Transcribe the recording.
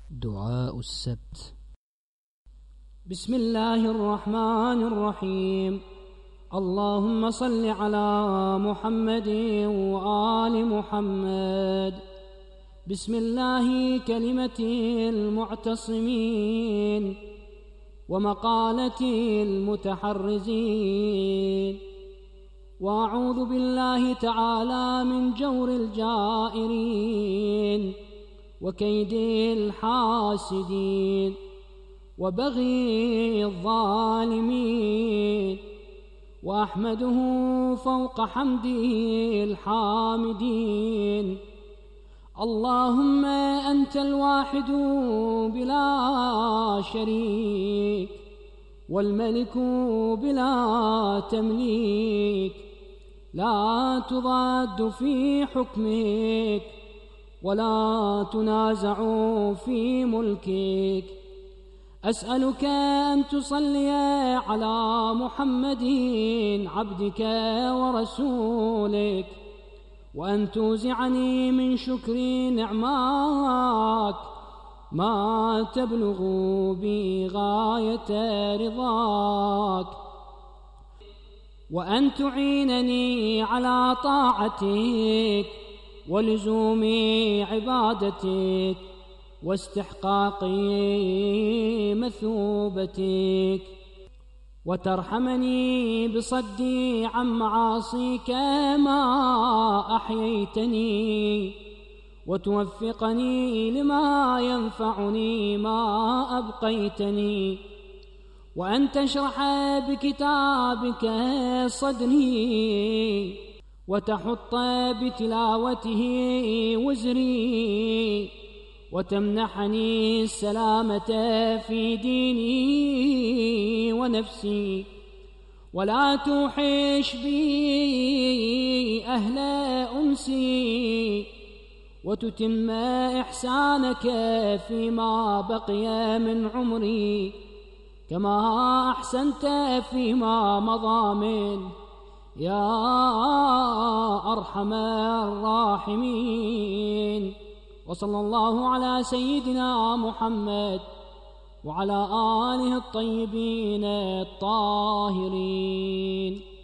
دعاء السبت. بسم الله الرحمن الرحيم. اللهم صل على محمد وآل محمد. بسم الله كلمة المعتصمين ومقالة المتحرزين، وأعوذ بالله تعالى من جور الجائرين وكيد الحاسدين وبغي الظالمين، وأحمده فوق حمده الحامدين. اللهم أنت الواحد بلا شريك، والملك بلا تمليك، لا تضاد في حكمك ولا تنازع في ملكك. أسألك أن تصلي على محمد عبدك ورسولك، وأن توزعني من شكر نعماك ما تبلغ بي غاية رضاك، وأن تعينني على طاعتك ولزوم عبادتك واستحقاق مثوبتك، وترحمني بصدي عن معاصيك ما أحييتني، وتوفقني لما ينفعني ما أبقيتني، وأن تشرح بكتابك صدري وتحط بتلاوته وزري، وتمنحني السلامة في ديني ونفسي، ولا توحش بي أهل أنسي، وتتم إحسانك فيما بقي من عمري كما أحسنت فيما مضى منه يا أرحم الراحمين. وصلى الله على سيدنا محمد وعلى آله الطيبين الطاهرين.